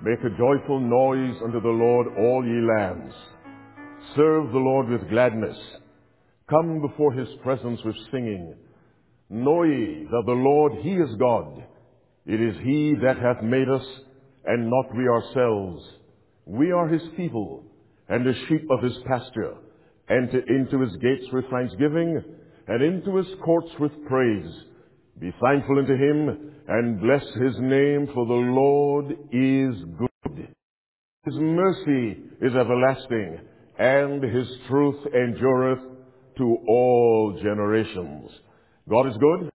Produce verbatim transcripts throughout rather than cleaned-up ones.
Make a joyful noise unto the Lord, all ye lands. Serve the Lord with gladness. Come before his presence with singing. Know ye that the Lord, he is God. It is he that hath made us, and not we ourselves. We are his people, and the sheep of his pasture. Enter into his gates with thanksgiving, and into his courts with praise. Be thankful unto him, and bless his name, for the Lord is good. His mercy is everlasting, and his truth endureth to all generations. God is good,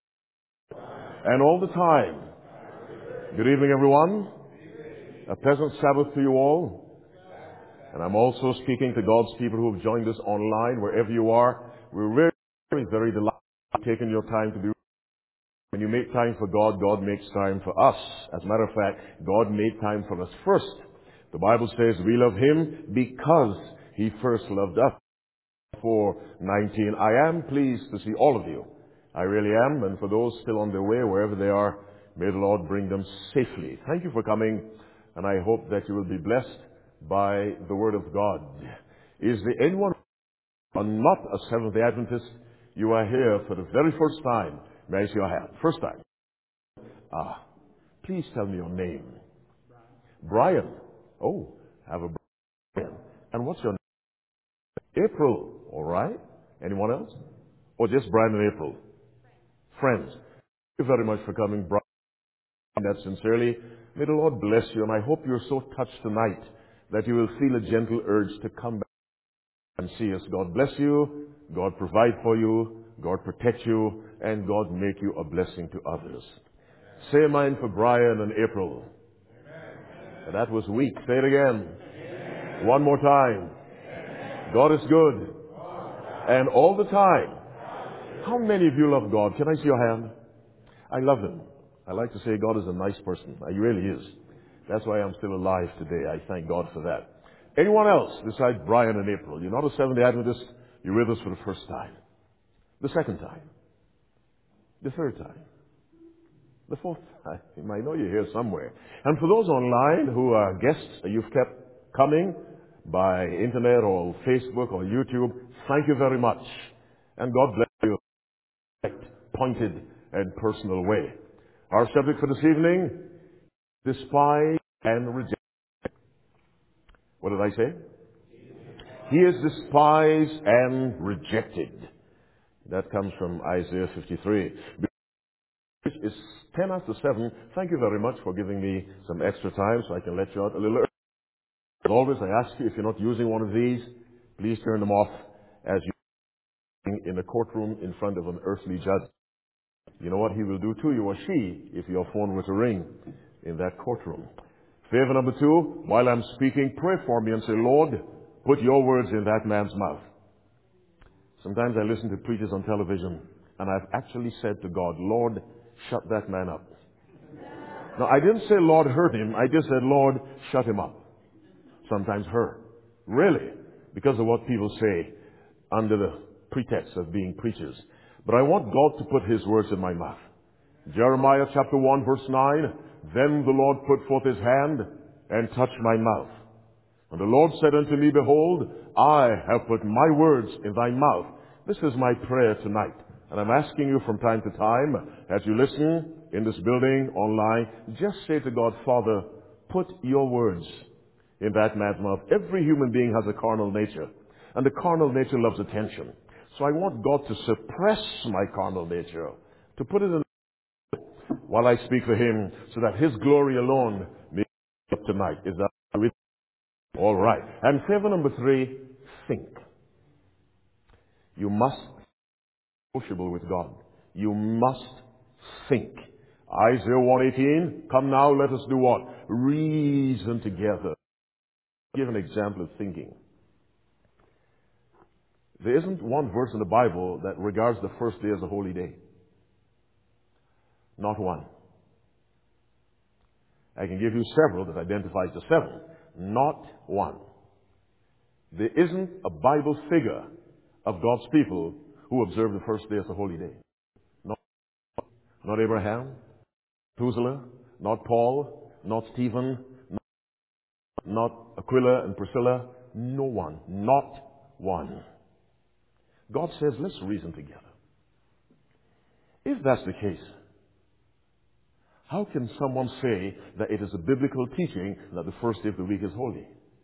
and all the time. Good evening, everyone. A pleasant Sabbath to you all. And I'm also speaking to God's people who have joined us online, wherever you are. We're very, very, very delighted taking your time to be. When you make time for God, God makes time for us. As a matter of fact, God made time for us first. The Bible says we love him because he first loved us. four nineteen. I am pleased to see all of you. I really am. And for those still on their way, wherever they are, may the Lord bring them safely. Thank you for coming, and I hope that you will be blessed by the Word of God. Is there anyone who are not a Seventh-day Adventist? You are here for the very first time. May I see your hand? First time. Ah, please tell me your name. Brian. Oh, have a Brian. And what's your name? April. All right. Anyone else? Or just Brian and April? Friends. Thank you very much for coming, Brian. That sincerely. May the Lord bless you, and I hope you're so touched tonight that you will feel a gentle urge to come back and see us. God bless you. God provide for you. God protect you. And God make you a blessing to others. Say amen for Brian and April. Amen. That was weak. Say it again. Amen. One more time. Amen. God is good. And all the time. How many of you love God? Can I see your hand? I love him. I like to say God is a nice person. He really is. That's why I'm still alive today. I thank God for that. Anyone else besides Brian and April? You're not a Seventh-day Adventist. You're with us for the first time. The second time. The third time. The fourth time. I know you're here somewhere. And for those online who are guests, you've kept coming by internet or Facebook or YouTube, thank you very much. And God bless you in a pointed and personal way. Our subject for this evening, despise and reject. What did I say? He is despised and rejected. That comes from Isaiah fifty-three. Which is ten after seven. Thank you very much for giving me some extra time so I can let you out a little early. As always, I ask you, if you're not using one of these, please turn them off as you're in a courtroom in front of an earthly judge. You know what he will do to you or she if your phone were to ring in that courtroom. Favor number two, while I'm speaking, pray for me and say, Lord, put your words in that man's mouth. Sometimes I listen to preachers on television, and I've actually said to God, Lord, shut that man up. Now, I didn't say, Lord, hurt him. I just said, Lord, shut him up. Sometimes her. Really? Because of what people say under the pretext of being preachers. But I want God to put his words in my mouth. Jeremiah chapter one verse nine, then the Lord put forth his hand and touched my mouth. And the Lord said unto me, behold, I have put my words in thy mouth. This is my prayer tonight. And I'm asking you from time to time, as you listen in this building, online, just say to God, Father, put your words in that man's mouth. Every human being has a carnal nature, and the carnal nature loves attention. So I want God to suppress my carnal nature, to put it in while I speak for him, so that his glory alone may be up tonight. Is that with you? All right. And favor number three, think. You must be sociable with God. You must think. Isaiah one eighteen, come now, let us do what? Reason together. Give an example of thinking. There isn't one verse in the Bible that regards the first day as a holy day. Not one. I can give you several that identifies the seven. Not one. There isn't a Bible figure of God's people who observe the first day as a holy day. Not, not Abraham, Methuselah, not Paul, not Stephen, not Aquila and Priscilla? No one. Not one. God says, let's reason together. If that's the case, how can someone say that it is a biblical teaching that the first day of the week is holy?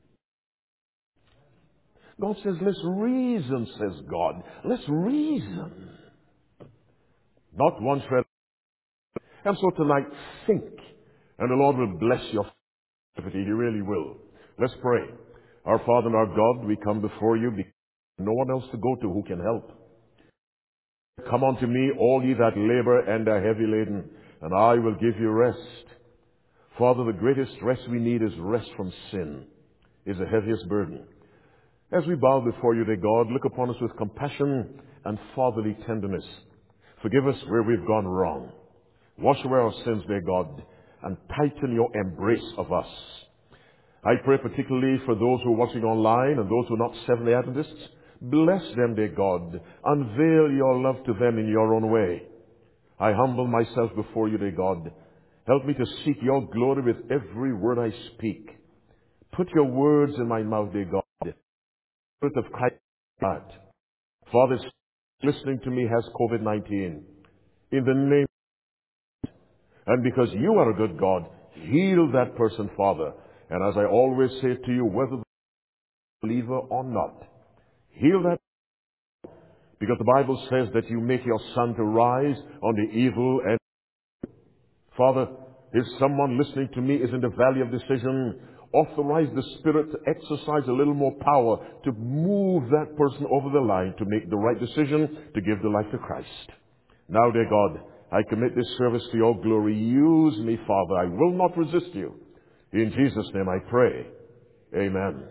God says, let's reason, says God. Let's reason. Not one shred. And so tonight, think. And the Lord will bless your activity. He really will. Let's pray. Our Father and our God, we come before you because no one else to go to who can help. Come unto me, all ye that labor and are heavy laden, and I will give you rest. Father, the greatest rest we need is rest from sin, is the heaviest burden. As we bow before you, dear God, look upon us with compassion and fatherly tenderness. Forgive us where we've gone wrong. Wash away our sins, dear God, and tighten your embrace of us. I pray particularly for those who are watching online and those who are not Seventh-day Adventists. Bless them, dear God. Unveil your love to them in your own way. I humble myself before you, dear God. Help me to seek your glory with every word I speak. Put your words in my mouth, dear God. Spirit of Christ, God. Father, listening to me has COVID nineteen. In the name, and because you are a good God, heal that person, Father. And as I always say to you, whether the believer or not, heal that, because the Bible says that you make your sun to rise on the evil. And Father, if someone listening to me is in the valley of decision, authorize the Spirit to exercise a little more power to move that person over the line to make the right decision to give their life to Christ. Now, dear God, I commit this service to your glory. Use me, Father. I will not resist you. In Jesus' name I pray. Amen.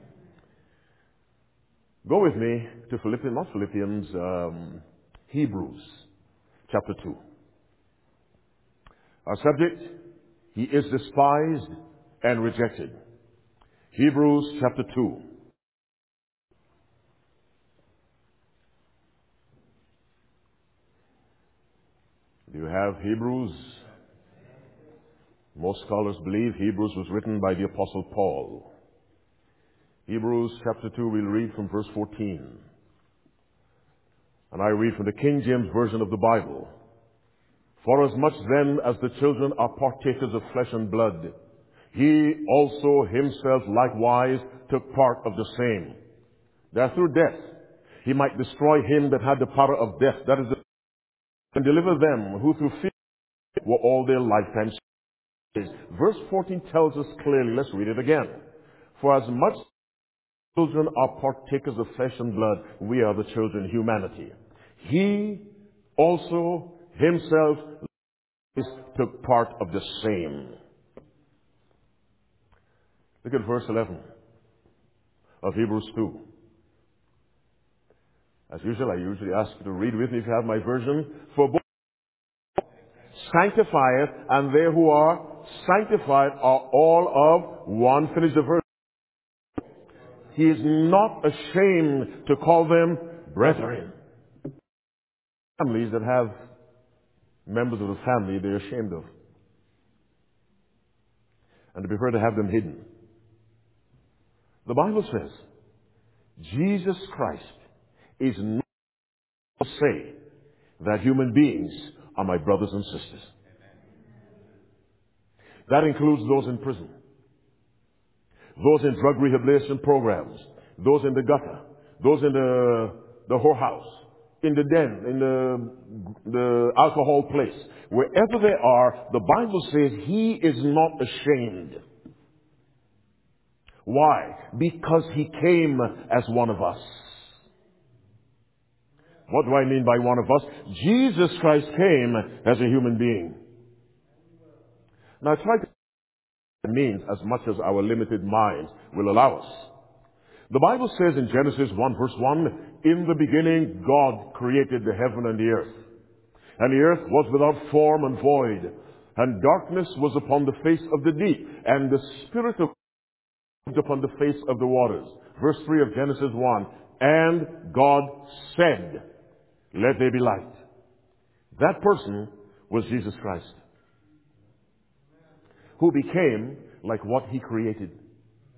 Go with me to Philippians, not Philippians, um, Hebrews chapter two. Our subject, he is despised and rejected. Hebrews chapter two. Do you have Hebrews? Most scholars believe Hebrews was written by the Apostle Paul. Hebrews chapter two, we'll read from verse fourteen. And I read from the King James Version of the Bible. For as much then as the children are partakers of flesh and blood, he also himself likewise took part of the same, that through death he might destroy him that had the power of death, that is, the, and deliver them who through fear were all their lifetime slaves. Verse fourteen tells us clearly, let's read it again. For as much children are partakers of flesh and blood, we are the children, humanity. He also himself took part of the same. Look at verse eleven of Hebrews two. As usual, I usually ask you to read with me if you have my version. For both sanctifieth, and they who are sanctified are all of one. Finish the verse. He is not ashamed to call them brethren. Families that have members of the family they're ashamed of, and they prefer to have them hidden. The Bible says Jesus Christ is not to say that human beings are my brothers and sisters. That includes those in prison, those in drug rehabilitation programs, those in the gutter, those in the, the whorehouse, in the den, in the, the alcohol place. Wherever they are, the Bible says he is not ashamed. Why? Because he came as one of us. What do I mean by one of us? Jesus Christ came as a human being. Now try to it means as much as our limited minds will allow us. The Bible says in Genesis one verse one, in the beginning God created the heaven and the earth. And the earth was without form and void, and darkness was upon the face of the deep, and the Spirit of God moved upon the face of the waters. Verse three of Genesis one, and God said, let there be light. That person was Jesus Christ, who became like what he created.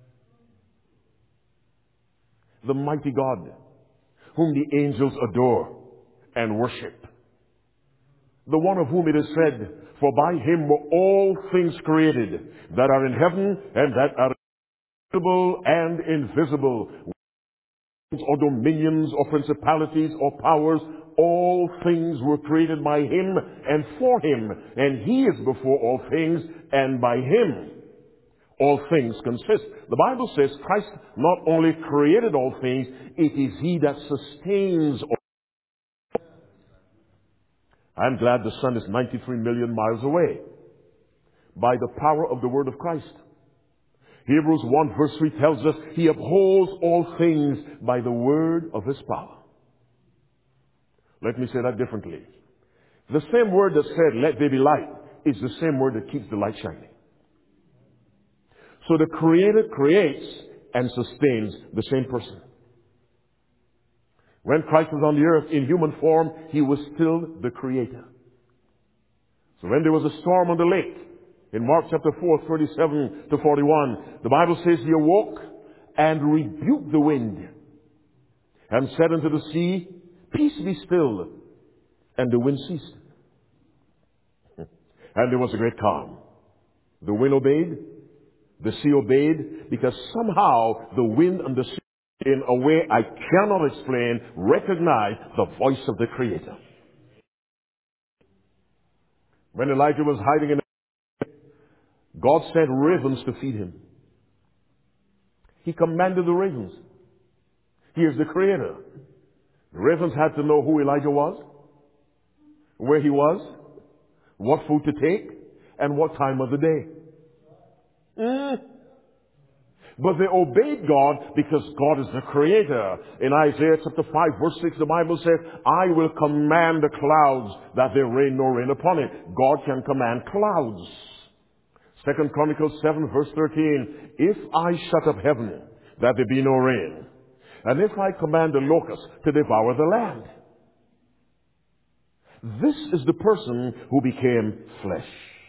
the mighty God, whom the angels adore and worship. The one of whom it is said, for by him were all things created, that are in heaven and that are visible and invisible, or dominions, or principalities, or powers. All things were created by him and for him, and he is before all things, and by him all things consist. The Bible says Christ not only created all things, it is he that sustains all. I'm glad the sun is ninety-three million miles away by the power of the word of Christ. Hebrews one verse three tells us he upholds all things by the word of his power. Let me say that differently. The same word that said, let there be light, is the same word that keeps the light shining. So the Creator creates and sustains the same person. When Christ was on the earth in human form, he was still the Creator. So when there was a storm on the lake, in Mark chapter four, thirty-seven to forty-one, the Bible says he awoke and rebuked the wind and said unto the sea, peace be still. And the wind ceased. And there was a great calm. The wind obeyed, the sea obeyed, because somehow the wind and the sea, in a way I cannot explain, recognize the voice of the Creator. When Elijah was hiding in the God sent ravens to feed him. He commanded the ravens. He is the Creator. The ravens had to know who Elijah was, where he was, what food to take, and what time of the day. Mm. But they obeyed God because God is the Creator. In Isaiah chapter five verse six, the Bible says, I will command the clouds that there rain no rain upon it. God can command clouds. Second Chronicles seven verse thirteen, if I shut up heaven that there be no rain, and if I command the locusts to devour the land. This is the person who became flesh.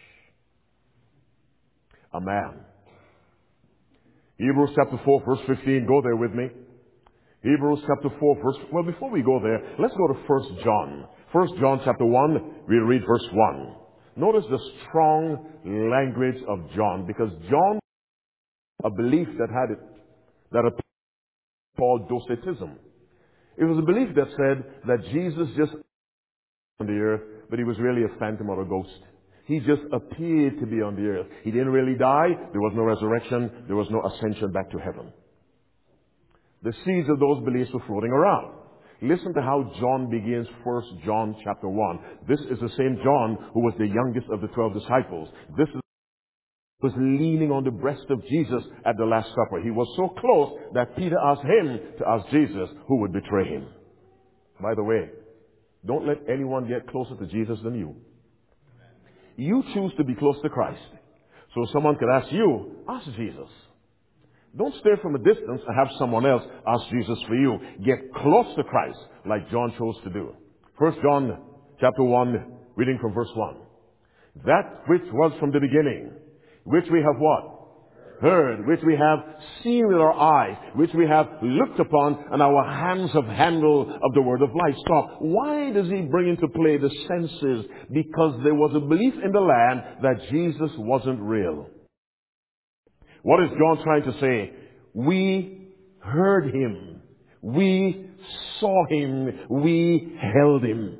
A man. Hebrews chapter four verse fifteen, go there with me. Hebrews chapter four verse, well before we go there, let's go to First John. First John chapter one, we'll read verse one. Notice the strong language of John, because John, a belief that had it, that a called Docetism. It was a belief that said that Jesus just on the earth, but he was really a phantom or a ghost. He just appeared to be on the earth. He didn't really die. There was no resurrection. There was no ascension back to heaven. The seeds of those beliefs were floating around. Listen to how John begins First John chapter one. This is the same John who was the youngest of the twelve disciples. This is was leaning on the breast of Jesus at the Last Supper. He was so close that Peter asked him to ask Jesus who would betray him. By the way, don't let anyone get closer to Jesus than you. You choose to be close to Christ. So someone could ask you, ask Jesus. Don't stay from a distance and have someone else ask Jesus for you. Get close to Christ like John chose to do. First John chapter one, reading from verse one. That which was from the beginning, which we have what? Heard, which we have seen with our eyes, which we have looked upon, and our hands have handled of the word of life. Stop. Why does he bring into play the senses? Because there was a belief in the land that Jesus wasn't real. What is John trying to say? We heard him. We saw him. We held him.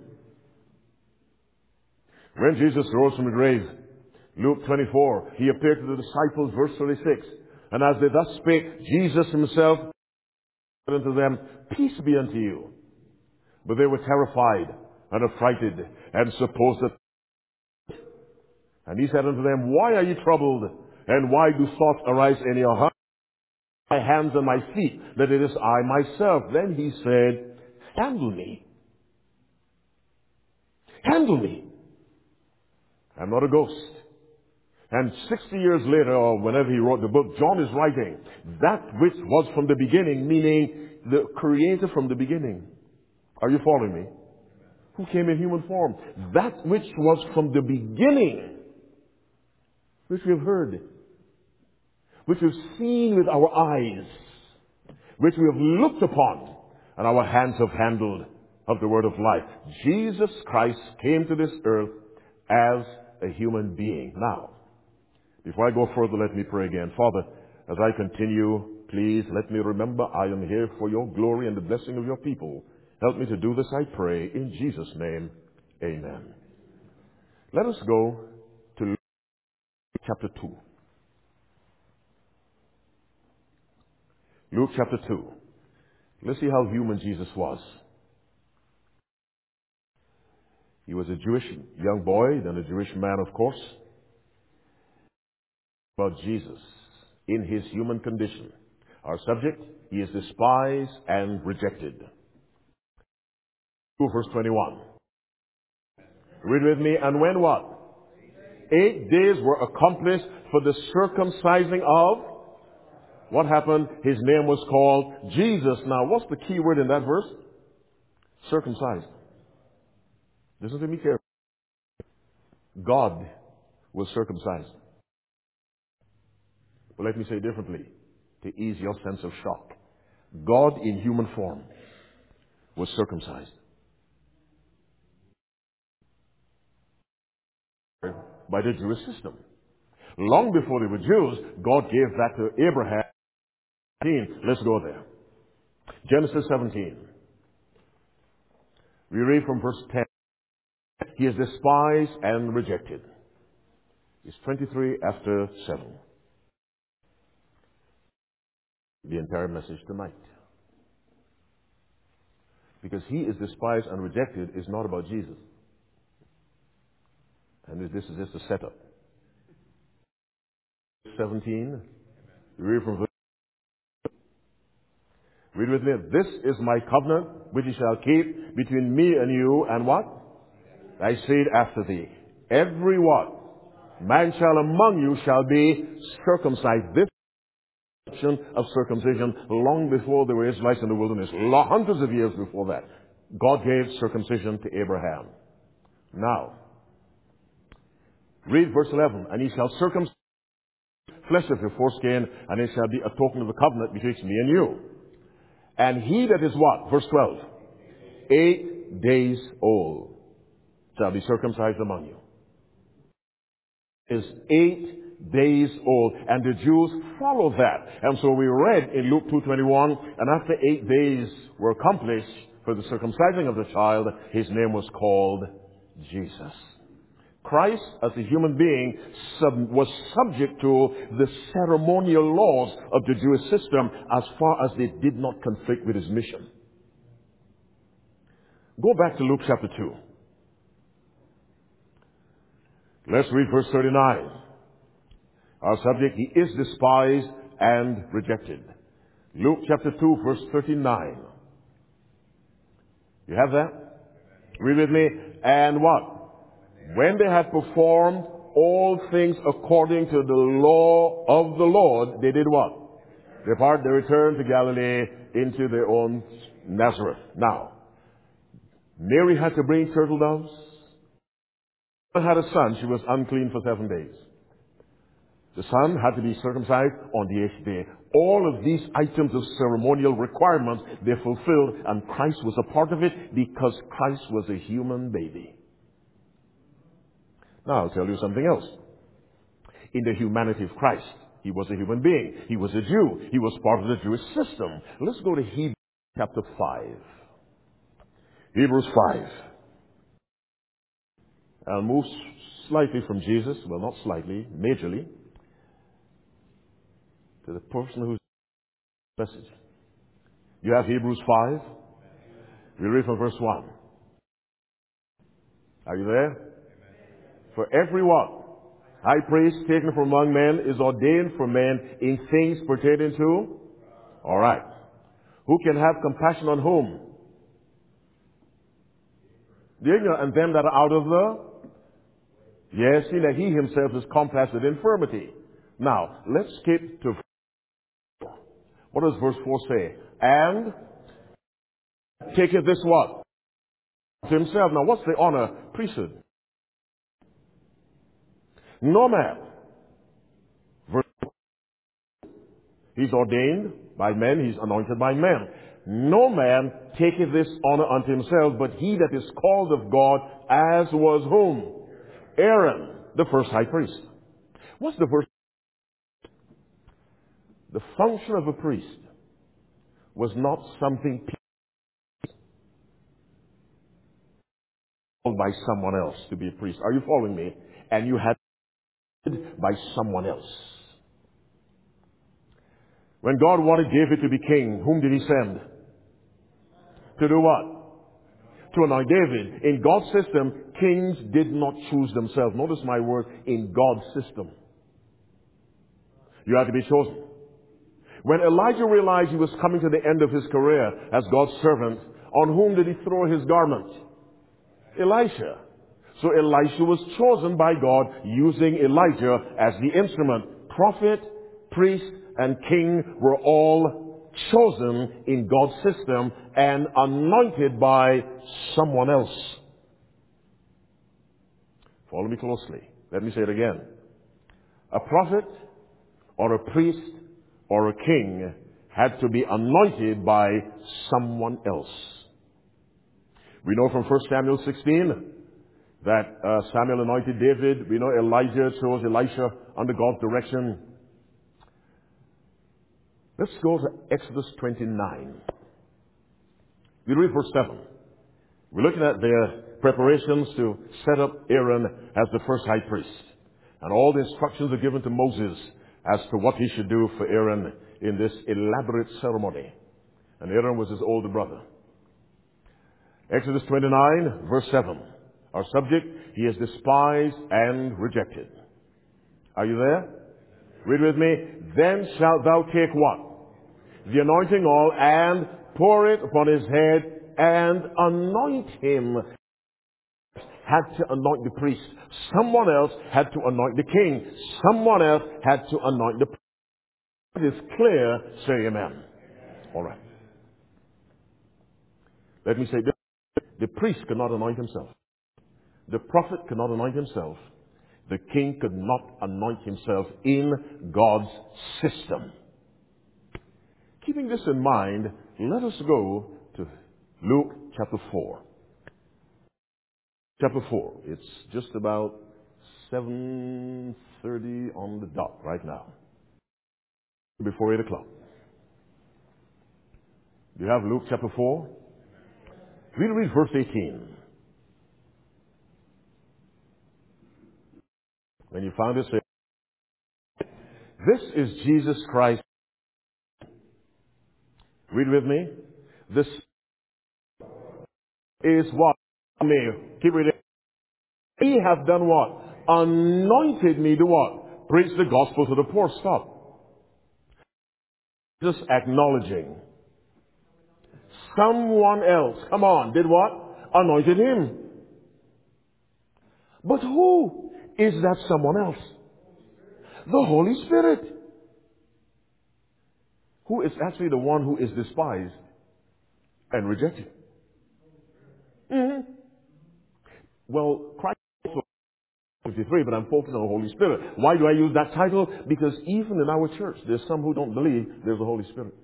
When Jesus rose from the grave, Luke twenty-four, he appeared to the disciples, verse thirty-six. And as they thus spake, Jesus himself said unto them, peace be unto you. But they were terrified and affrighted and supposed that. And he said unto them, why are ye troubled? And why do thoughts arise in your heart? My hands and my feet, that it is I myself. Then he said, handle me. Handle me. I'm not a ghost. And sixty years later, or whenever he wrote the book, John is writing, that which was from the beginning, meaning the Creator from the beginning. Are you following me? Who came in human form? That which was from the beginning, which we have heard, which we've seen with our eyes, which we have looked upon, and our hands have handled of the word of life. Jesus Christ came to this earth as a human being. Now, before I go further, let me pray again. Father, as I continue, please let me remember I am here for your glory and the blessing of your people. Help me to do this, I pray, in Jesus' name. Amen. Let us go to Luke chapter two. Luke chapter two. Let's see how human Jesus was. He was a Jewish young boy, then a Jewish man, of course. About Jesus in his human condition. Our subject, he is despised and rejected. Verse twenty-one. Read with me. And when what? Eight days were accomplished for the circumcising of, what happened? His name was called Jesus. Now, what's the key word in that verse? Circumcised. Listen to me carefully. God was circumcised. But let me say it differently to ease your sense of shock. God in human form was circumcised. By the Jewish system. Long before they were Jews, God gave that to Abraham. Let's go there. Genesis seventeen. We read from verse ten. He is despised and rejected. It's twenty-three after seven. The entire message tonight. Because he is despised and rejected is not about Jesus. And this is just a setup. seventeen. We read from verse. Read with me. This is my covenant which you shall keep between me and you and what? Thy seed after thee. Every what? Man shall among you shall be circumcised. This of circumcision long before there were Israelites in the wilderness, hundreds of years before that. God gave circumcision to Abraham. Now, read verse eleven. And he shall circumcise flesh of your foreskin, and it shall be a token of the covenant betwixt me and you. And he that is what? Verse twelve. Eight days old shall be circumcised among you. Is eight days old. And the Jews follow that. And so we read in Luke two twenty-one, and after eight days were accomplished for the circumcising of the child, his name was called Jesus. Christ, as a human being, sub- was subject to the ceremonial laws of the Jewish system as far as they did not conflict with his mission. Go back to Luke chapter two. Let's read verse thirty-nine. Our subject, he is despised and rejected. Luke chapter two, verse thirty-nine. You have that? Read with me. And what? When they had performed all things according to the law of the Lord, they did what? Depart, they returned to Galilee into their own Nazareth. Now, Mary had to bring turtle doves. She had a son. She was unclean for seven days. The son had to be circumcised on the eighth day. All of these items of ceremonial requirements, they fulfilled, and Christ was a part of it because Christ was a human baby. Now I'll tell you something else. In the humanity of Christ, he was a human being. He was a Jew. He was part of the Jewish system. Let's go to Hebrews chapter five. Hebrews five. I'll move slightly from Jesus, well not slightly, majorly, to the person whose message. You have Hebrews five. We read from verse one. Are you there? For everyone, high priest taken from among men is ordained for men in things pertaining to? All right. Who can have compassion on whom? The ignorant and them that are out of the? Yes, see that he himself is compassed with infirmity. Now, let's skip to four. What does verse four say? And taketh this what? To himself. Now, what's the honor? Priesthood. No man. Verse, he He's ordained by men. He's anointed by men. No man taketh this honor unto himself, but he that is called of God, as was whom? Aaron, the first high priest. What's the first? The function of a priest was not something called by someone else to be a priest. Are you following me? And you had it by someone else. When God wanted David to be king, whom did he send? To do what? To anoint David. In God's system, kings did not choose themselves. Notice my word, in God's system. You had to be chosen. When Elijah realized he was coming to the end of his career as God's servant, on whom did he throw his garment? Elisha. So Elisha was chosen by God using Elijah as the instrument. Prophet, priest, and king were all chosen in God's system and anointed by someone else. Follow me closely. Let me say it again. A prophet or a priest or a king had to be anointed by someone else. We know from First Samuel sixteen that uh, Samuel anointed David. We know Elijah chose Elisha under God's direction. Let's go to Exodus twenty-nine. We read verse seven. We're looking at their preparations to set up Aaron as the first high priest. And all the instructions are given to Moses as to what he should do for Aaron in this elaborate ceremony. And Aaron was his older brother. Exodus twenty-nine, verse seven. Our subject, he is despised and rejected. Are you there? Read with me. Then shalt thou take what? The anointing oil and pour it upon his head and anoint him. Had to anoint the priest. Someone else had to anoint the king. Someone else had to anoint the priest. It is clear. Say amen. All right. Let me say this. The priest could not anoint himself. The prophet could not anoint himself. The king could not anoint himself in God's system. Keeping this in mind, let us go to Luke chapter four. Chapter four. It's just about seven thirty on the dot right now. Before eight o'clock. Do you have Luke chapter four? We'll read verse eighteen. When you found it, say, this is Jesus Christ. Read with me. This is what? Me. Keep reading. He hath done what? Anointed me to what? Preach the gospel to the poor. Stop. Just acknowledging. Someone else, come on, did what? Anointed him. But who is that someone else? The Holy Spirit. Who is actually the one who is despised and rejected. Mm-hmm. Well, Christ is fifty-three, but I'm focused on the Holy Spirit. Why do I use that title? Because even in our church, there's some who don't believe there's a Holy Spirit.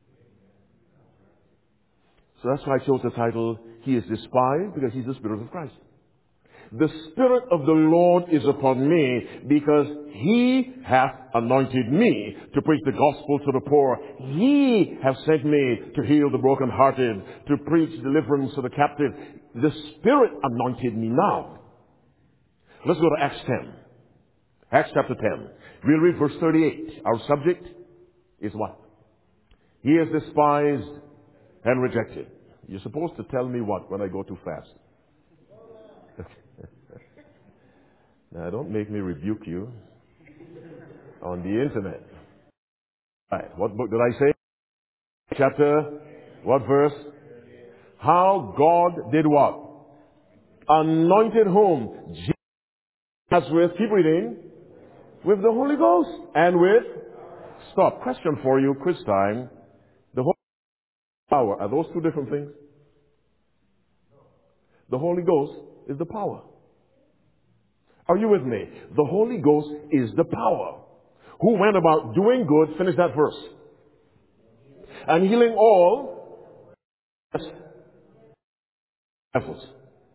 So that's why I chose the title, He is despised, because He's the Spirit of Christ. The Spirit of the Lord is upon me because He hath anointed me to preach the gospel to the poor. He hath sent me to heal the brokenhearted, to preach deliverance to the captive. The Spirit anointed me now. Let's go to Acts ten. Acts chapter ten. We'll read verse thirty-eight. Our subject is what? He is despised and rejected. You're supposed to tell me what when I go too fast? Now, don't make me rebuke you on the internet. All right, what book did I say? Chapter, what verse? How God did what? Anointed whom? Jesus with, keep reading, with the Holy Ghost and with, stop, question for you, quiz time. The Holy Power, are those two different things? The Holy Ghost is the power. Are you with me? The Holy Ghost is the power. Who went about doing good, finish that verse. and healing all devils.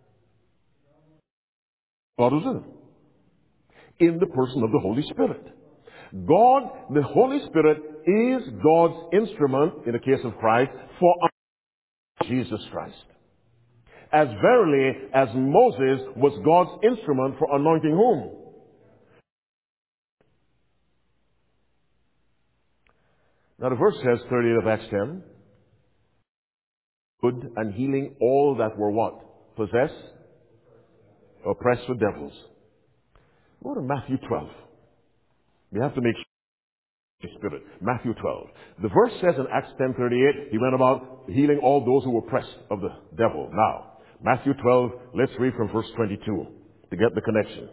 God was in him, in the person of the Holy Spirit. God, the Holy Spirit, is God's instrument, in the case of Christ, for Jesus Christ. As verily as Moses was God's instrument for anointing whom? Now the verse says, thirty-eight of Acts ten, good and healing all that were what? Possessed? Oppressed with devils. Go to Matthew twelve. We have to make sure the Spirit. Matthew twelve. The verse says in Acts ten thirty-eight, he went about healing all those who were oppressed of the devil. Now, Matthew twelve, let's read from verse twenty-two to get the connection.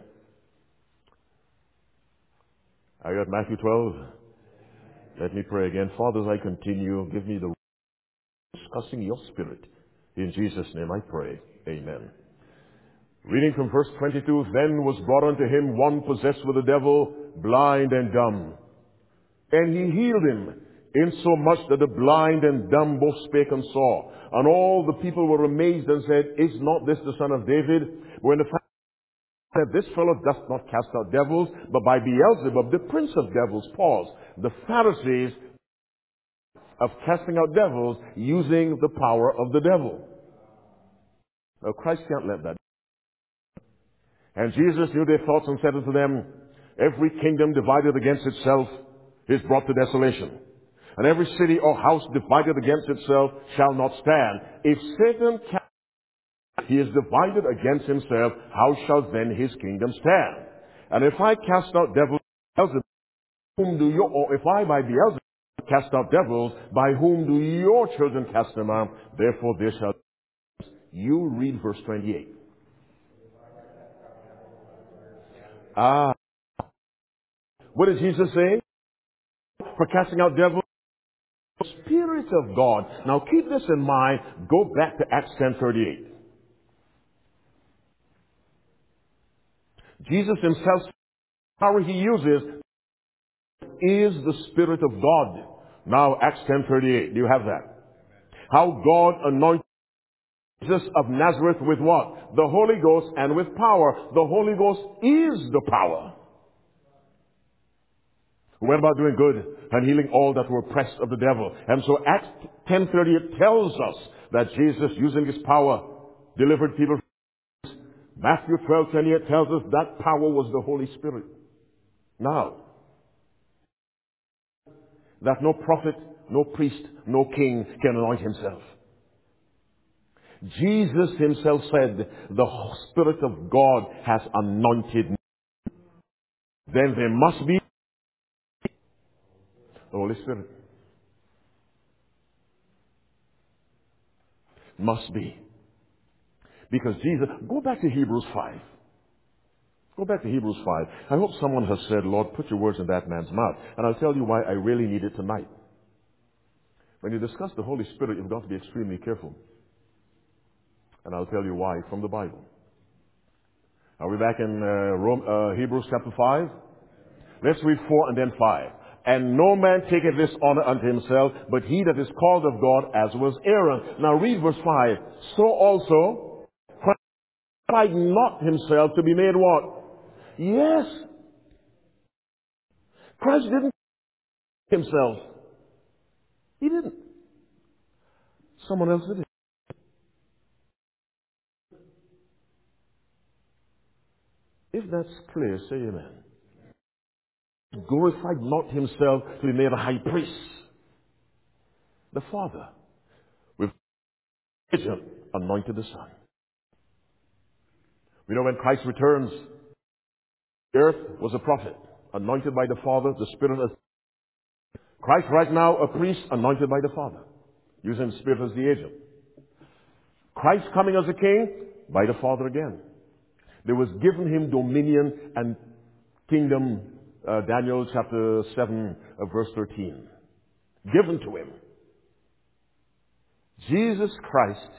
Are you at Matthew twelve? Let me pray again. Father, as I continue, give me the discussing your Spirit. In Jesus' name I pray. Amen. Reading from verse twenty-two, then was brought unto him one possessed with the devil, blind and dumb. And he healed him, insomuch that the blind and dumb both spake and saw. And all the people were amazed and said, is not this the son of David? When the fact that this fellow doth not cast out devils, but by Beelzebub, the prince of devils. Pause. The Pharisees of casting out devils using the power of the devil. Now Christ can't let that. And Jesus knew their thoughts and said unto them, every kingdom divided against itself is brought to desolation. And every city or house divided against itself shall not stand. If Satan can, he is divided against himself, how shall then his kingdom stand? And if I cast out devils, whom do you, or if I by Beelzebub cast out devils, by whom do your children cast them out? Therefore there shall... You read verse twenty-eight. Ah, what did Jesus say? For casting out devils, Spirit of God. Now keep this in mind. Go back to Acts ten thirty-eight. Jesus himself, power he uses is the Spirit of God. Now Acts ten thirty-eight. Do you have that? How God anointed Jesus of Nazareth with what? The Holy Ghost and with power. The Holy Ghost is the power. Who went about doing good and healing all that were oppressed of the devil. And so Acts ten thirty-eight tells us that Jesus, using his power, delivered people. Matthew twelve twenty-eight tells us that power was the Holy Spirit. Now, that no prophet, no priest, no king can anoint himself. Jesus himself said, the Spirit of God has anointed me. Then there must be the Holy Spirit. Must be. Because Jesus, go back to Hebrews five. Go back to Hebrews five. I hope someone has said, Lord, put your words in that man's mouth. And I'll tell you why I really need it tonight. When you discuss the Holy Spirit, you've got to be extremely careful. And I'll tell you why from the Bible. Are we back in uh, Rome, uh, Hebrews chapter five? Let's read four and then five. And no man taketh this honor unto himself, but he that is called of God, as was Aaron. Now read verse five. So also, Christ tried not himself to be made what? Yes. Christ didn't himself. He didn't. Someone else did it. If that's clear, say amen. Glorified not himself to be made a high priest. The Father, with vision, anointed the Son. We know when Christ returns, the earth was a prophet, anointed by the Father, the Spirit of Christ right now, a priest, anointed by the Father, using the Spirit as the agent. Christ coming as a king, by the Father again. There was given him dominion and kingdom, uh, Daniel chapter seven, uh, verse thirteen. Given to him. Jesus Christ,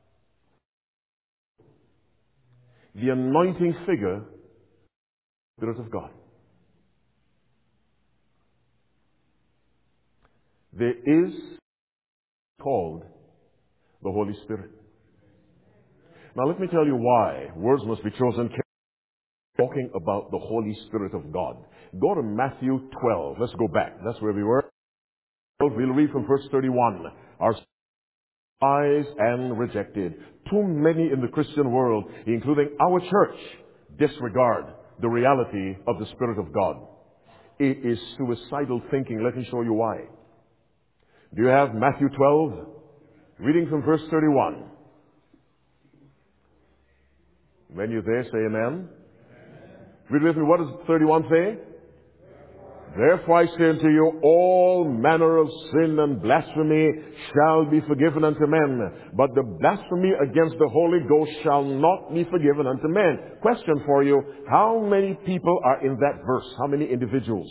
the anointing figure, Spirit of God. There is called the Holy Spirit. Now let me tell you why words must be chosen carefully talking about the Holy Spirit of God. Go to Matthew twelve. Let's go back. That's where we were. We'll read from verse thirty-one. Our eyes and rejected. Too many in the Christian world, including our church, disregard the reality of the Spirit of God. It is suicidal thinking. Let me show you why. Do you have Matthew twelve? Reading from verse thirty-one. When you're there, say amen. Amen. Read with me. What does thirty-one say? Therefore I say unto you, all manner of sin and blasphemy shall be forgiven unto men, but the blasphemy against the Holy Ghost shall not be forgiven unto men. Question for you, how many people are in that verse? How many individuals?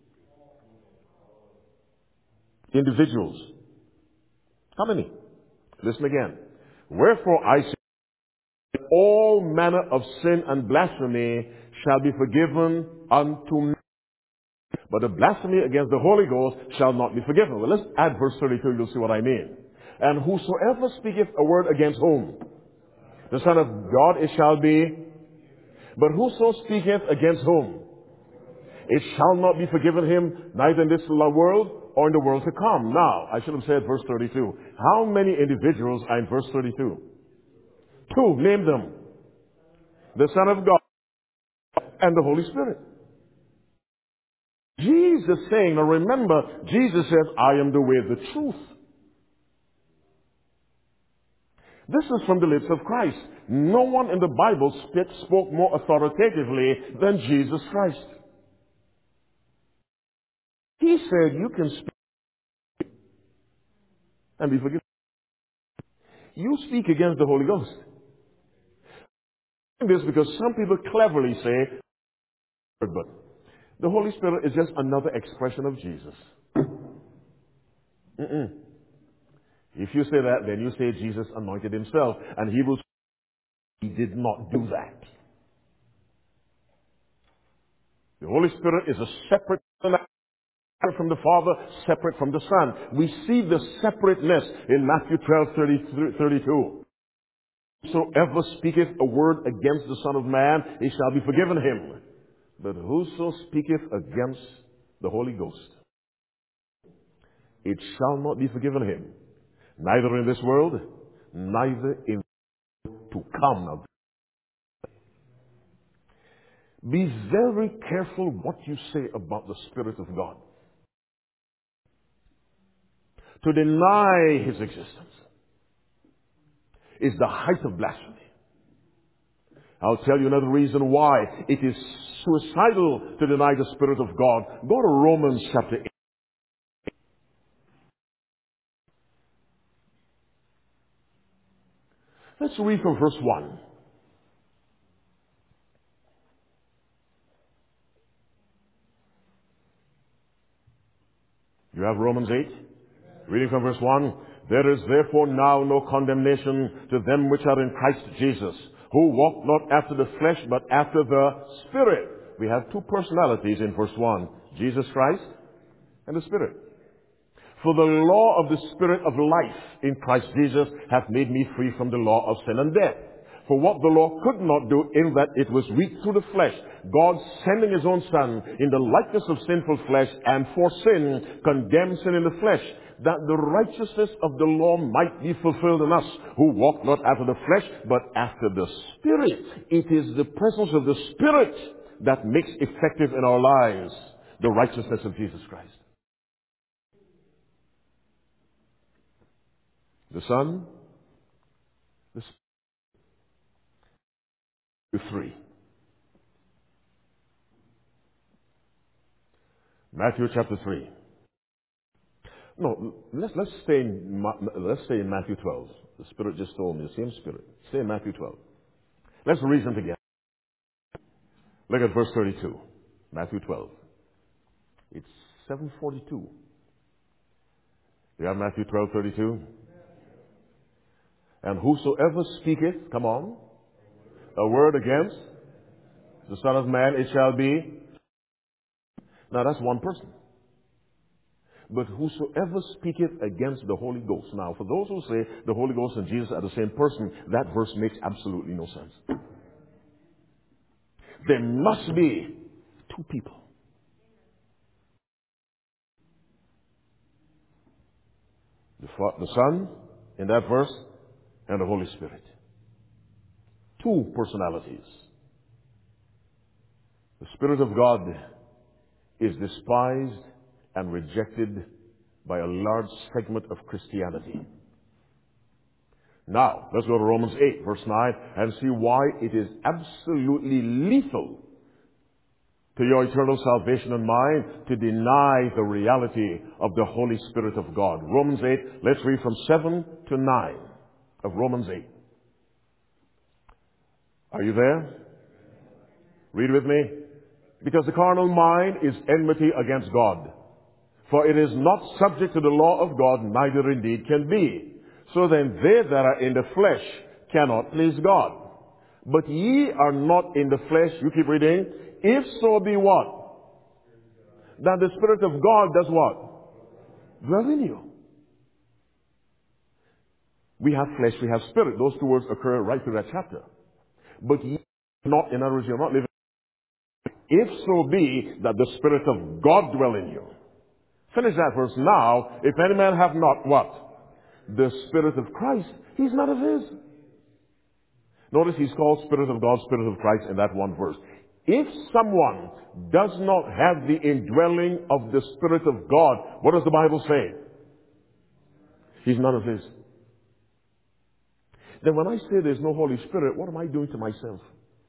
Individuals. How many? Listen again. Wherefore I say, all manner of sin and blasphemy shall be forgiven unto men, but the blasphemy against the Holy Ghost shall not be forgiven. Well, let's add verse thirty-two, you'll see what I mean. And whosoever speaketh a word against whom? The Son of God, it shall be. But whoso speaketh against whom? It shall not be forgiven him, neither in this world or in the world to come. Now, I should have said verse thirty-two. How many individuals are in verse thirty-two? Two, name them. The Son of God and the Holy Spirit. Jesus saying, now remember, Jesus says, I am the way, the truth. This is from the lips of Christ. No one in the Bible spoke more authoritatively than Jesus Christ. He said, you can speak and be forgiven. You speak against the Holy Ghost. This because some people cleverly say, but the Holy Spirit is just another expression of Jesus. Mm-mm. If you say that, then you say Jesus anointed himself. And Hebrews, he did not do that. The Holy Spirit is a separate from the Father, separate from the Son. We see the separateness in Matthew twelve, thirty-two. Whosoever speaketh a word against the Son of Man, it shall be forgiven him. But whoso speaketh against the Holy Ghost, it shall not be forgiven him. Neither in this world, neither in to come. Now, be very careful what you say about the Spirit of God. To deny his existence is the height of blasphemy. I'll tell you another reason why it is suicidal to deny the Spirit of God. Go to Romans chapter eight. Let's read from verse one. You have Romans eight? Reading from verse one. There is therefore now no condemnation to them which are in Christ Jesus, who walk not after the flesh, but after the Spirit. We have two personalities in verse one. Jesus Christ and the Spirit. For the law of the Spirit of life in Christ Jesus hath made me free from the law of sin and death. For what the law could not do, in that it was weak through the flesh, God sending his own Son in the likeness of sinful flesh, and for sin condemned sin in the flesh, that the righteousness of the law might be fulfilled in us, who walk not after the flesh, but after the Spirit. It is the presence of the Spirit that makes effective in our lives the righteousness of Jesus Christ. The Son, the Spirit. three. Matthew chapter three. No, let's let's stay in let's stay in Matthew twelve. The Spirit just told me the same Spirit. Stay in Matthew twelve. Let's reason together. Look at verse thirty-two. Matthew twelve. It's seven forty-two. You have Matthew twelve thirty-two. And whosoever speaketh, come on, a word against the Son of Man, it shall be. Now that's one person. But whosoever speaketh against the Holy Ghost. Now, for those who say the Holy Ghost and Jesus are the same person, that verse makes absolutely no sense. There must be two people. The, Fa- the Son, in that verse, and the Holy Spirit. Two personalities. The Spirit of God is despised and rejected by a large segment of Christianity. Now, let's go to Romans eight, verse nine, and see why it is absolutely lethal to your eternal salvation and mine to deny the reality of the Holy Spirit of God. Romans eight, let's read from seven to nine of Romans eight. Are you there? Read with me. Because the carnal mind is enmity against God. For it is not subject to the law of God, neither indeed can be. So then they that are in the flesh cannot please God. But ye are not in the flesh, you keep reading, if so be what? That the Spirit of God does what? Dwell in you. We have flesh, we have spirit. Those two words occur right through that chapter. But ye are not, in other words, you're not living. If so be that the Spirit of God dwell in you. Finish that verse. Now, if any man have not what? The Spirit of Christ, he's not of his. Notice he's called Spirit of God, Spirit of Christ in that one verse. If someone does not have the indwelling of the Spirit of God, what does the Bible say? He's none of his. Then when I say there's no Holy Spirit, what am I doing to myself?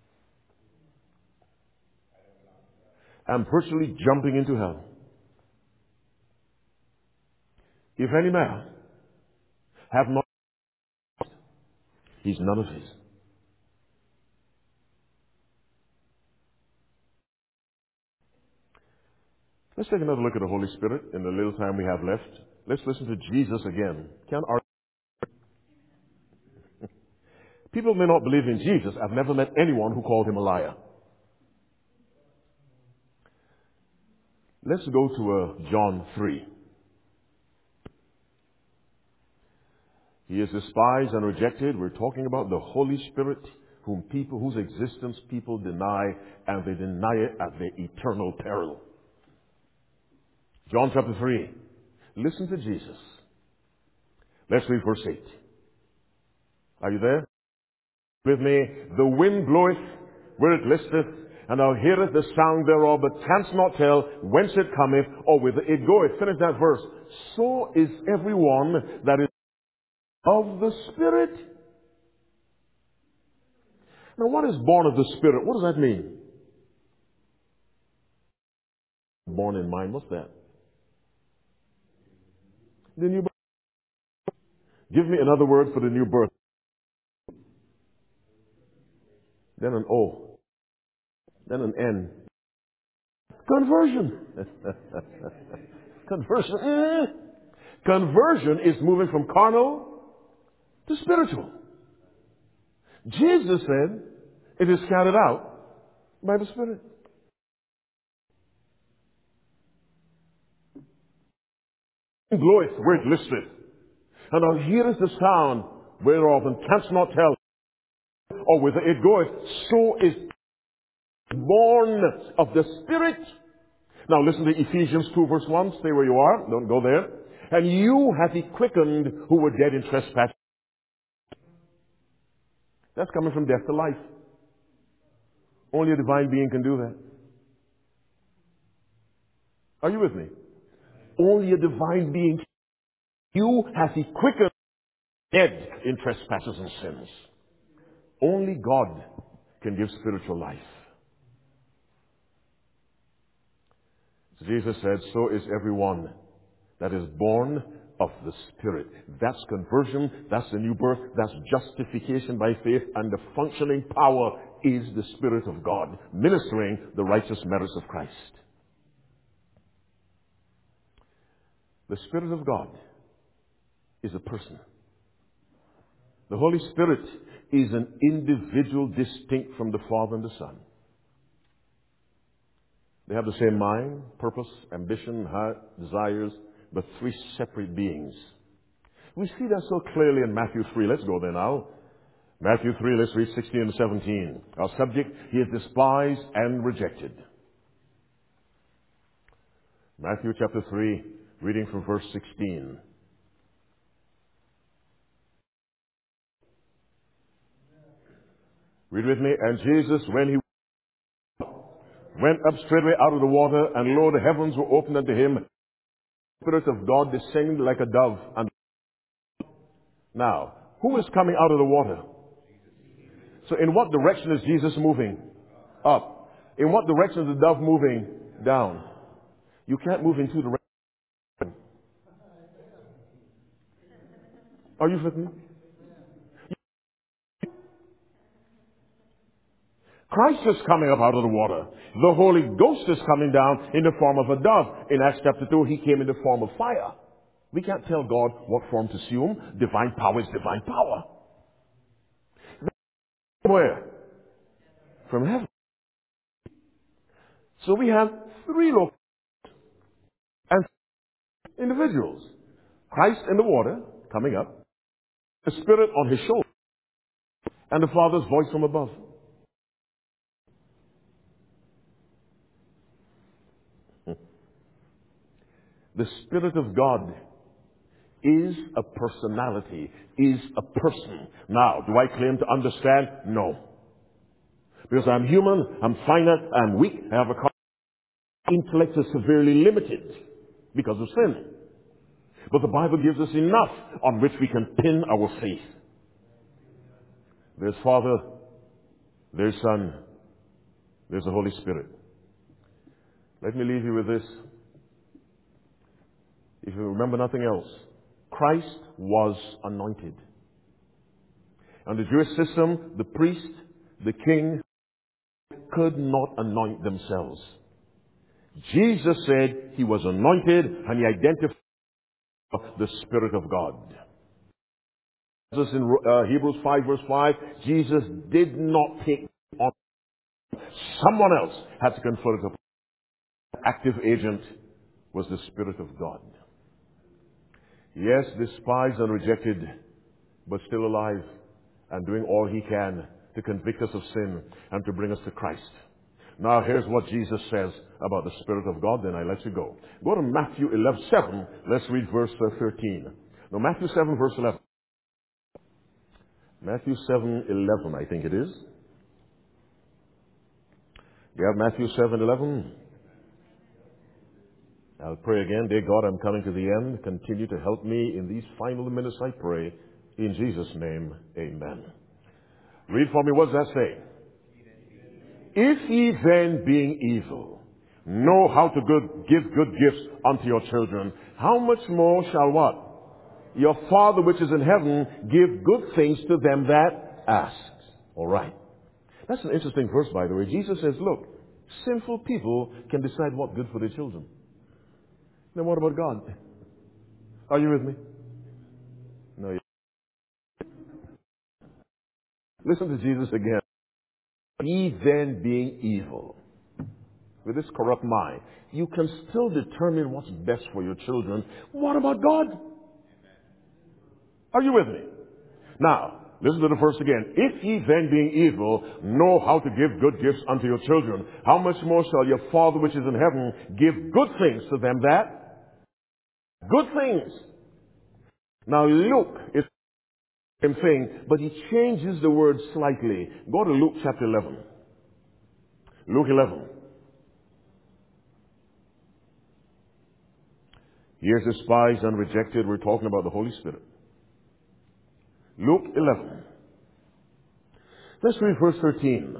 I'm virtually jumping into hell. If any man have not, he's none of his. Let's take another look at the Holy Spirit in the little time we have left. Let's listen to Jesus again. Can our people may not believe in Jesus. I've never met anyone who called him a liar. Let's go to uh, John three. He is despised and rejected. We're talking about the Holy Spirit, whom people, whose existence people deny, and they deny it at their eternal peril. John chapter three. Listen to Jesus. Let's read verse eight. Are you there? With me, the wind bloweth where it listeth, and thou hearest the sound thereof, but canst not tell whence it cometh, or whither it goeth. Finish that verse. So is everyone that is of the Spirit. Now, what is born of the Spirit? What does that mean? Born in mind, what's that? The new birth. Give me another word for the new birth. Then an O. Then an N. Conversion. Conversion. Mm. Conversion is moving from carnal to spiritual. Jesus said it is carried out by the Spirit. Bloweth where it listeth, and thou hearest the sound whereof, and canst not tell, or whither it goeth. So is born of the Spirit. Now listen to Ephesians two verse one. Stay where you are. Don't go there. And you hath he quickened who were dead in trespass. That's coming from death to life. Only a divine being can do that. Are you with me? Only a divine being. You hath he quickened dead in trespasses and sins. Only God can give spiritual life. Jesus said, so is everyone that is born of the Spirit. That's conversion, that's the new birth, that's justification by faith, and the functioning power is the Spirit of God, ministering the righteous merits of Christ. The Spirit of God is a person. The Holy Spirit is an individual distinct from the Father and the Son. They have the same mind, purpose, ambition, heart, desires, but three separate beings. We see that so clearly in Matthew three. Let's go there now. Matthew three, let's read sixteen and seventeen. Our subject, he is despised and rejected. Matthew chapter three, reading from verse sixteen. Read with me. And Jesus, when he went up straightway out of the water, and lo, the heavens were opened unto him. The Spirit of God descended like a dove. And now, who is coming out of the water? So in what direction is Jesus moving? Up. In what direction is the dove moving? Down. You can't move in two directions. Are you with me? Christ is coming up out of the water. The Holy Ghost is coming down in the form of a dove. In Acts chapter two, he came in the form of fire. We can't tell God what form to assume. Divine power is divine power. Where? From heaven. So we have three local and individuals. Christ in the water, coming up. The Spirit on his shoulder. And the Father's voice from above. The Spirit of God is a personality, is a person. Now, do I claim to understand? No. Because I'm human, I'm finite, I'm weak, I have a car. Intellect is severely limited because of sin. But the Bible gives us enough on which we can pin our faith. There's Father, there's Son, there's the Holy Spirit. Let me leave you with this. If you remember nothing else, Christ was anointed. And the Jewish system, the priest, the king, could not anoint themselves. Jesus said he was anointed and he identified the Spirit of God. Jesus in uh, Hebrews five verse five, Jesus did not take on. Someone else had to confer it upon. The active agent was the Spirit of God. Yes, despised and rejected, but still alive and doing all he can to convict us of sin and to bring us to Christ. Now here's what Jesus says about the Spirit of God, then I let you go. Go to Matthew eleven seven. Let's read verse thirteen. No, Matthew seven verse eleven. Matthew seven eleven, I think it is. You have Matthew seven eleven? I'll pray again. Dear God, I'm coming to the end. Continue to help me in these final minutes, I pray. In Jesus' name, amen. Read for me. What does that say? If ye then, being evil, know how to good, give good gifts unto your children, how much more shall what? Your Father which is in heaven give good things to them that ask. All right. That's an interesting verse, by the way. Jesus says, look, sinful people can decide what's good for their children. Then what about God? Are you with me? No. You... Listen to Jesus again. Ye then, being evil, with this corrupt mind, you can still determine what's best for your children. What about God? Are you with me? Now, listen to the verse again. If ye then, being evil, know how to give good gifts unto your children, how much more shall your Father which is in heaven give good things to them that? Good things. Now Luke is the same thing, but he changes the word slightly. Go to Luke chapter eleven. Luke eleven. Here's despised and rejected. We're talking about the Holy Spirit. Luke eleven. Let's read verse thirteen.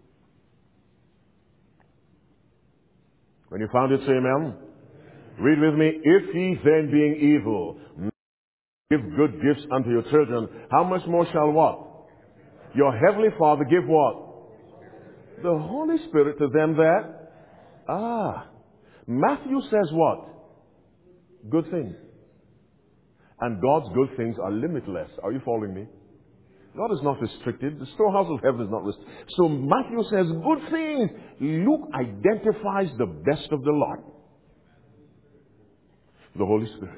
When you found it, say amen. Read with me. If ye then, being evil, give good gifts unto your children, how much more shall what? Your heavenly Father give what? The Holy Spirit to them that? Ah. Matthew says what? Good things. And God's good things are limitless. Are you following me? God is not restricted. The storehouse of heaven is not restricted. So Matthew says good things. Luke identifies the best of the lot. The Holy Spirit.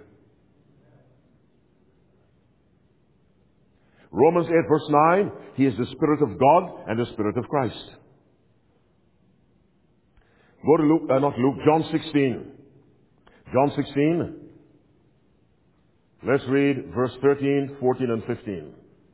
Romans eight verse nine, He is the Spirit of God and the Spirit of Christ. Go to Luke, uh, not Luke, John sixteen. John sixteen. Let's read verse thirteen, fourteen, and fifteen.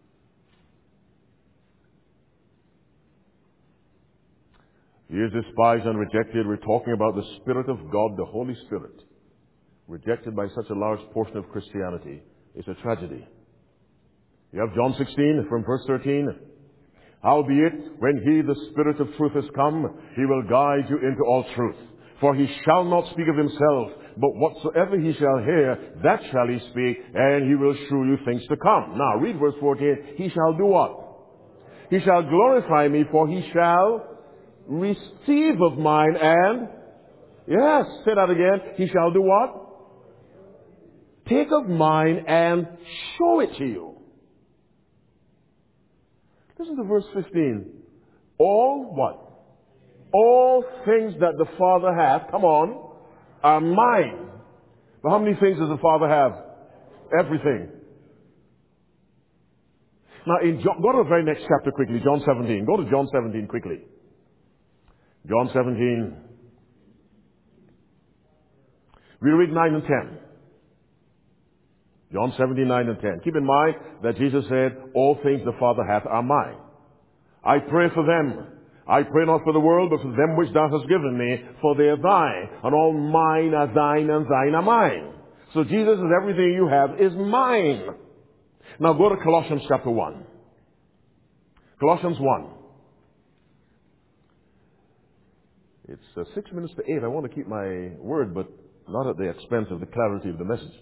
He is despised and rejected. We're talking about the Spirit of God, the Holy Spirit. Rejected by such a large portion of Christianity. It's a tragedy. You have John sixteen from verse thirteen. Howbeit, when He, the Spirit of truth, is come, He will guide you into all truth. For He shall not speak of Himself, but whatsoever He shall hear, that shall He speak, and He will shew you things to come. Now, read verse fourteen. He shall do what? He shall glorify me, for He shall receive of mine and, yes, say that again. He shall do what? Take of mine and show it to you. Listen to verse fifteen. All what? All things that the Father hath, come on, are mine. But how many things does the Father have? Everything. Now, in John, go to the very next chapter quickly, John seventeen. Go to John seventeen quickly. John seventeen. We read nine and ten. John seventeen, nine and ten. Keep in mind that Jesus said, all things the Father hath are mine. I pray for them. I pray not for the world, but for them which thou hast given me, for they are thine, and all mine are thine, and thine are mine. So Jesus says, everything you have is mine. Now go to Colossians chapter one. Colossians one. It's uh, six minutes to eight. I want to keep my word, but not at the expense of the clarity of the message.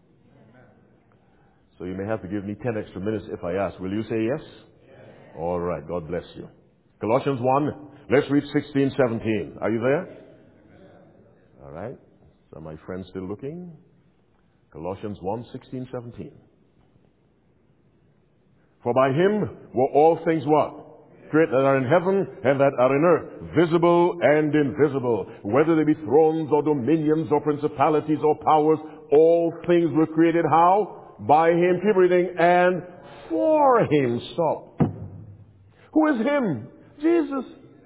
So you may have to give me ten extra minutes if I ask. Will you say yes? Yes. All right. God bless you. Colossians one. Let's read sixteen, seventeen. Are you there? Yes. All right. Are my friends still looking? Colossians one, sixteen, seventeen. For by Him were all things what? Created that are in heaven and that are in earth, visible and invisible, whether they be thrones or dominions or principalities or powers, all things were created how? By Him, keep reading, and for Him. Stop. Who is Him? Jesus.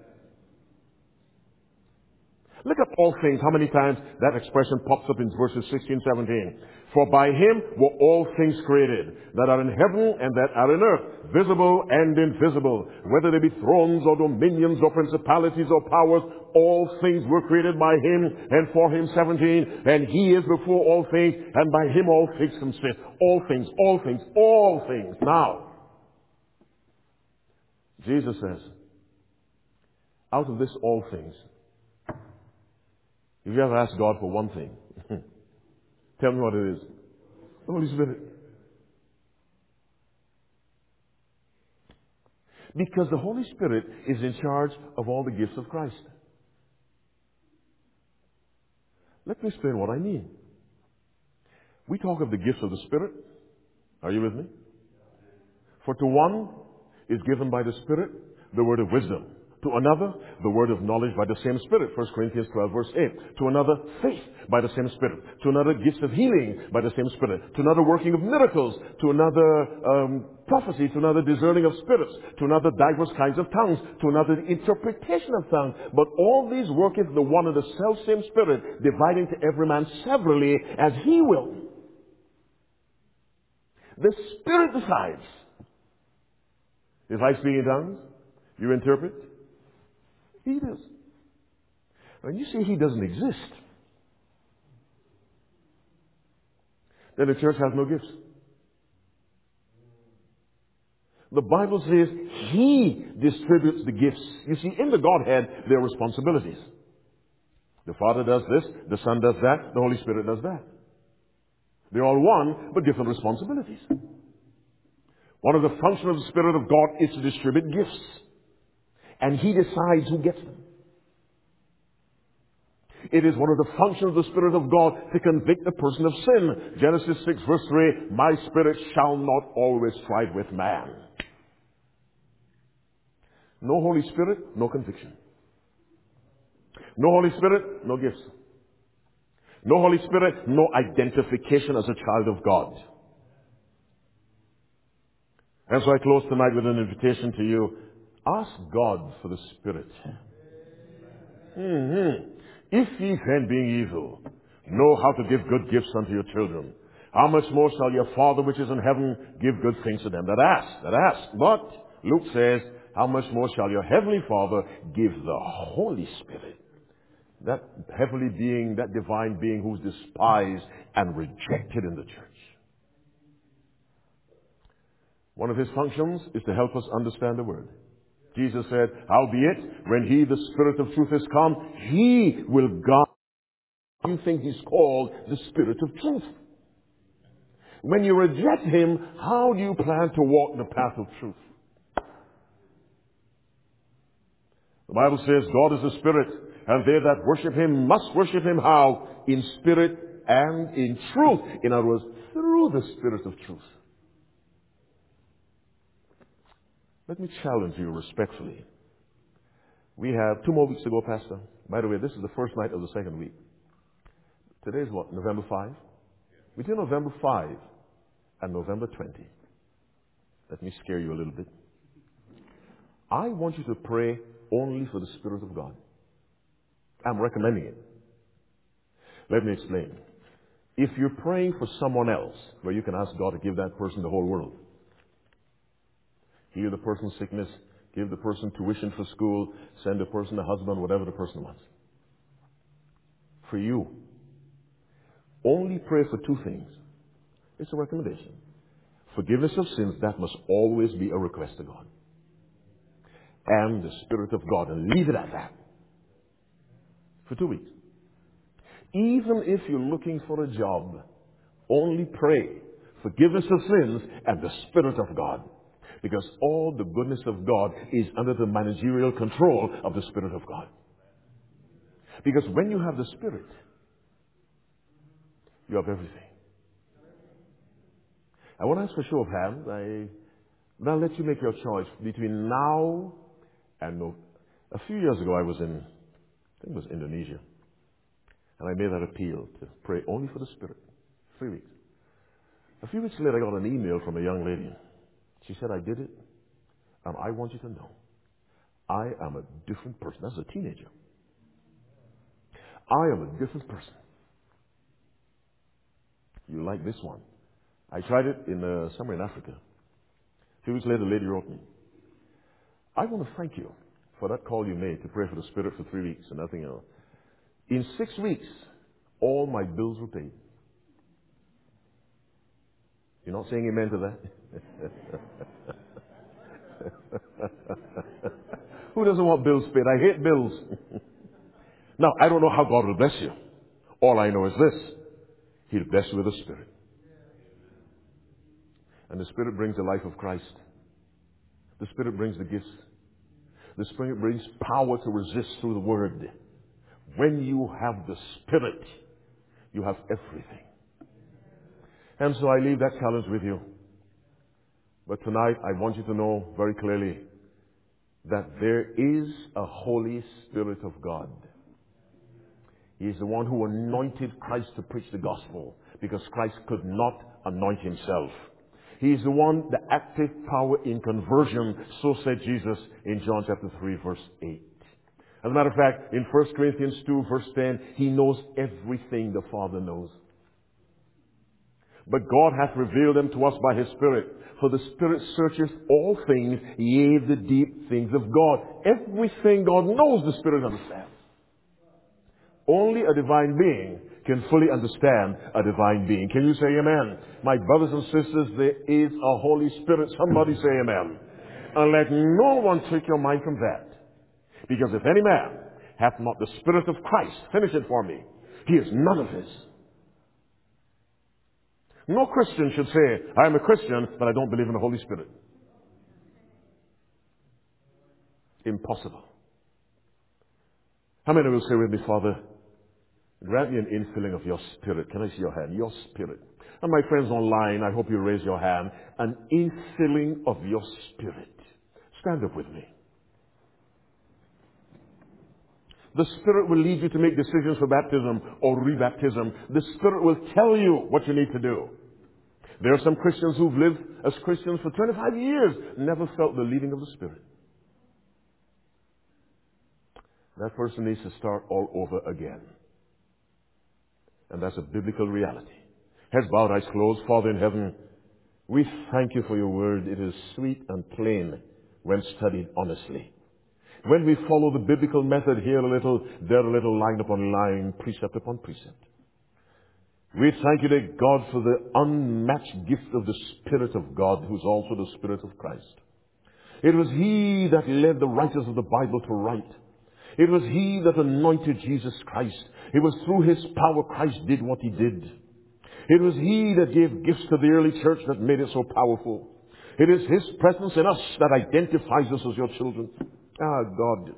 Look at all things, how many times that expression pops up in verses sixteen, seventeen. For by Him were all things created, that are in heaven and that are in earth, visible and invisible, whether they be thrones or dominions or principalities or powers, all things were created by Him and for Him, seventeen. And He is before all things, and by Him all things consist. All things, all things, all things. Now, Jesus says, out of this all things, if you ever ask God for one thing, tell me what it is. The Holy Spirit. Because the Holy Spirit is in charge of all the gifts of Christ. Let me explain what I mean. We talk of the gifts of the Spirit. Are you with me? For to one is given by the Spirit the word of wisdom. To another, the word of knowledge by the same Spirit. First Corinthians twelve, verse eight. To another, faith by the same Spirit. To another, gifts of healing by the same Spirit. To another, working of miracles. To another, um, prophecy. To another, discerning of spirits. To another, diverse kinds of tongues. To another, the interpretation of tongues. But all these worketh the one and the self-same Spirit, dividing to every man severally as He will. The Spirit decides. If I speak in tongues, you interpret. He does. When you say He doesn't exist, then the church has no gifts. The Bible says He distributes the gifts. You see, in the Godhead, there are responsibilities. The Father does this, the Son does that, the Holy Spirit does that. They're all one, but different responsibilities. One of the functions of the Spirit of God is to distribute gifts. And He decides who gets them. It is one of the functions of the Spirit of God to convict a person of sin. Genesis six verse three, my spirit shall not always strive with man. No Holy Spirit, no conviction. No Holy Spirit, no gifts. No Holy Spirit, no identification as a child of God. And so I close tonight with an invitation to you. Ask God for the Spirit. Mm-hmm. If ye then, being evil, know how to give good gifts unto your children, how much more shall your Father which is in heaven give good things to them that ask, that ask. But Luke says, how much more shall your heavenly Father give the Holy Spirit? That heavenly being, that divine being who's despised and rejected in the church. One of his functions is to help us understand the Word. Jesus said, howbeit, when he, the Spirit of truth, is come, he will guide. You think he's called the Spirit of truth. When you reject him, how do you plan to walk the path of truth? The Bible says God is a spirit, and they that worship him must worship him how? In spirit and in truth. In other words, through the Spirit of truth. Let me challenge you respectfully. We have two more weeks to go, Pastor. By the way, this is the first night of the second week. Today is what? November fifth? Between November fifth and November twentieth. Let me scare you a little bit. I want you to pray only for the Spirit of God. I'm recommending it. Let me explain. If you're praying for someone else, where you can ask God to give that person the whole world, heal the person's sickness, give the person tuition for school, send the person a husband, whatever the person wants. For you, only pray for two things. It's a recommendation. Forgiveness of sins, that must always be a request to God. And the Spirit of God, and leave it at that. For two weeks. Even if you're looking for a job, only pray forgiveness of sins and the Spirit of God. Because all the goodness of God is under the managerial control of the Spirit of God. Because when you have the Spirit, you have everything. I want to ask for a show of hands. I, I'll let you make your choice between now and no. A few years ago, I was in, I think it was Indonesia. And I made that appeal to pray only for the Spirit. Three weeks. A few weeks later, I got an email from a young lady. She said, I did it, and I want you to know, I am a different person. That's a teenager. I am a different person. You like this one? I tried it in uh, somewhere in Africa. A few weeks later, the lady wrote me, I want to thank you for that call you made to pray for the Spirit for three weeks and nothing else. In six weeks, all my bills were paid. You're not saying amen to that? Who doesn't want bills paid? I hate bills. Now, I don't know how God will bless you. All I know is this. He'll bless you with the Spirit. And the Spirit brings the life of Christ. The Spirit brings the gifts. The Spirit brings power to resist through the Word. When you have the Spirit, you have everything. And so I leave that challenge with you. But tonight, I want you to know very clearly that there is a Holy Spirit of God. He is the one who anointed Christ to preach the gospel, because Christ could not anoint himself. He is the one, the active power in conversion, so said Jesus in John chapter three, verse eight. As a matter of fact, in First Corinthians two, verse ten, he knows everything the Father knows. But God hath revealed them to us by his Spirit. For the Spirit searcheth all things, yea, the deep things of God. Everything God knows, the Spirit understands. Only a divine being can fully understand a divine being. Can you say amen? My brothers and sisters, there is a Holy Spirit. Somebody say amen. And let no one take your mind from that. Because if any man hath not the Spirit of Christ, finish it for me, he is none of his. No Christian should say, I am a Christian, but I don't believe in the Holy Spirit. Impossible. How many will say with me, Father, grant me an infilling of your Spirit. Can I see your hand? Your Spirit. And my friends online, I hope you raise your hand. An infilling of your Spirit. Stand up with me. The Spirit will lead you to make decisions for baptism or rebaptism. The Spirit will tell you what you need to do. There are some Christians who've lived as Christians for twenty-five years, never felt the leading of the Spirit. That person needs to start all over again. And that's a biblical reality. Heads bowed, eyes closed. Father in heaven, we thank you for your word. It is sweet and plain when studied honestly. When we follow the biblical method here a little, there a little, line upon line, precept upon precept. We thank you, dear God, for the unmatched gift of the Spirit of God, who is also the Spirit of Christ. It was He that led the writers of the Bible to write. It was He that anointed Jesus Christ. It was through His power Christ did what He did. It was He that gave gifts to the early church that made it so powerful. It is His presence in us that identifies us as your children. Ah, God,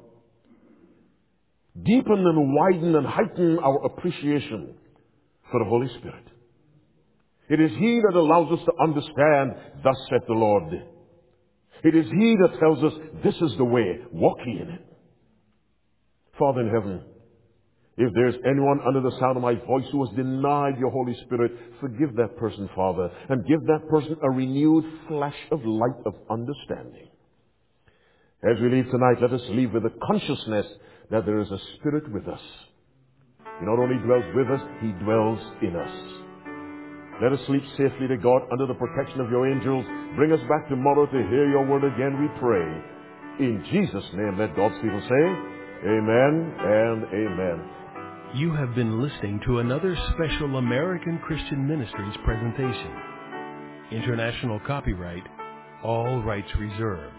deepen and widen and heighten our appreciation for the Holy Spirit. It is He that allows us to understand, thus saith the Lord. It is He that tells us, this is the way, walk ye in it. Father in heaven, if there's anyone under the sound of my voice who has denied your Holy Spirit, forgive that person, Father, and give that person a renewed flash of light of understanding. As we leave tonight, let us leave with the consciousness that there is a Spirit with us. He not only dwells with us, He dwells in us. Let us sleep safely to God under the protection of your angels. Bring us back tomorrow to hear your word again, we pray. In Jesus' name, let God's people say, amen and amen. You have been listening to another special American Christian Ministries presentation. International copyright, all rights reserved.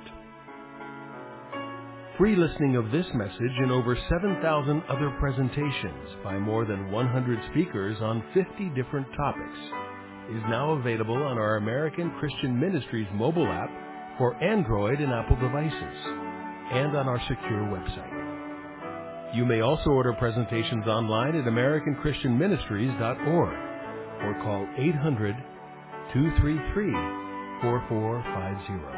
Free listening of this message and over seven thousand other presentations by more than one hundred speakers on fifty different topics is now available on our American Christian Ministries mobile app for Android and Apple devices and on our secure website. You may also order presentations online at american christian ministries dot org or call eight hundred, two three three, four four five zero.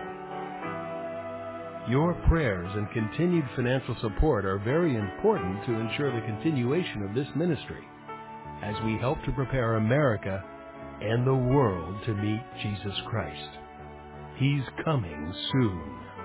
Your prayers and continued financial support are very important to ensure the continuation of this ministry as we help to prepare America and the world to meet Jesus Christ. He's coming soon.